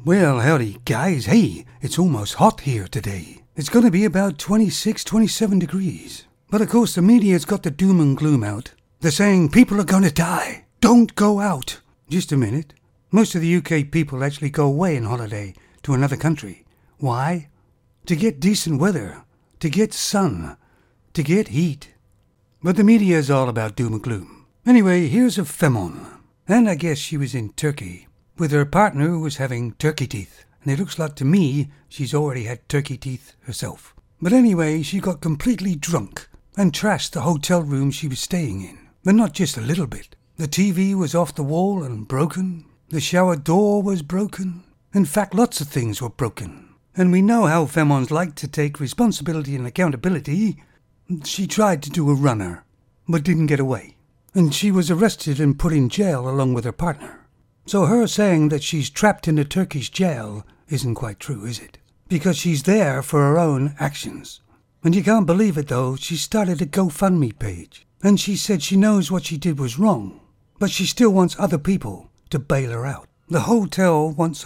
Well, howdy, guys. Hey, it's almost hot here today. It's going to be about 26, 27 degrees. But of course the media's got the doom and gloom out. They're saying people are going to die. Don't go out. Just a minute. Most of the UK people actually go away on holiday to another country. Why? To get decent weather. To get sun. To get heat. But the media's all about doom and gloom. Anyway, here's a Femon. And I guess she was in Turkey with her partner who was having turkey teeth. And it looks like to me she's already had turkey teeth herself. But anyway, she got completely drunk and trashed the hotel room she was staying in. But not just a little bit. The TV was off the wall and broken. The shower door was broken. In fact, lots of things were broken. And we know how Femons like to take responsibility and accountability. She tried to do a runner, but didn't get away. And she was arrested and put in jail along with her partner. So her saying that she's trapped in a Turkish jail isn't quite true, is it? Because she's there for her own actions. And you can't believe it though, she started a GoFundMe page. And she said she knows what she did was wrong, but she still wants other people to bail her out. The hotel wants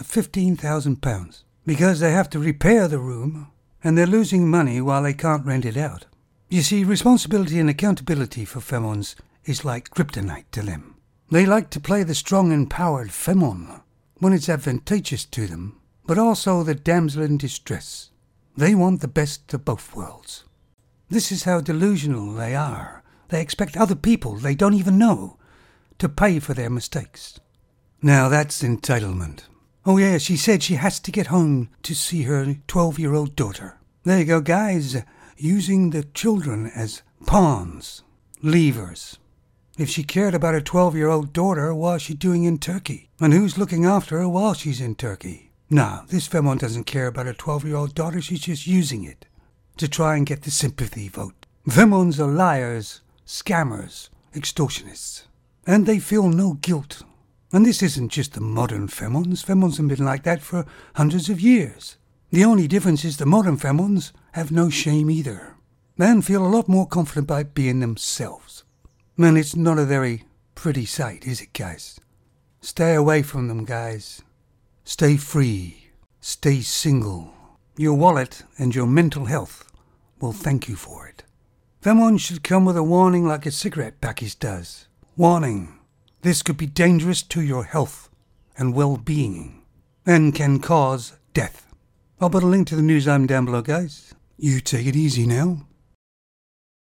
£15,000 because they have to repair the room and they're losing money while they can't rent it out. You see, responsibility and accountability for Femons is like kryptonite to them. They like to play the strong empowered Femon when it's advantageous to them, but also the damsel in distress. They want the best of both worlds. This is how delusional they are. They expect other people they don't even know to pay for their mistakes. Now that's entitlement. Oh yeah, she said she has to get home to see her 12-year-old daughter. There you go, guys, using the children as pawns, levers. If she cared about her 12-year-old daughter, what's she doing in Turkey? And who's looking after her while she's in Turkey? No, this Femon doesn't care about her 12-year-old daughter, she's just using it to try and get the sympathy vote. Femons are liars, scammers, extortionists. And they feel no guilt. And this isn't just the modern Femons. Femons have been like that for hundreds of years. The only difference is the modern Femons have no shame either. And feel a lot more confident by being themselves. And it's not a very pretty sight, is it, guys? Stay away from them, guys. Stay free. Stay single. Your wallet and your mental health will thank you for it. Femon should come with a warning like a cigarette package does. Warning. This could be dangerous to your health and well-being and can cause death. I'll put a link to the news item down below, guys. You take it easy now.